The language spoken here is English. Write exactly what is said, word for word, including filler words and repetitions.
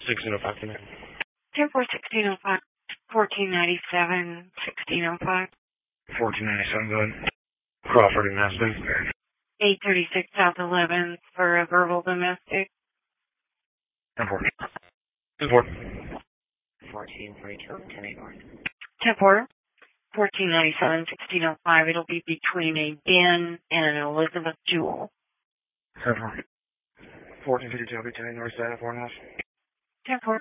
sixteen oh five tonight. ten four sixteen oh five, fourteen ninety-seven, sixteen oh five. fourteen ninety-seven, go ahead. Crawford and Aspen. eight thirty-six South eleventh for a verbal domestic. ten four. ten four. fourteen forty-two, ten eight North. ten four, fourteen ninety-seven, sixteen oh five. It'll be between a Ben and an Elizabeth Jewell. ten four. fourteen fifty-two, I'll be ten eight North, four and a half. ten four.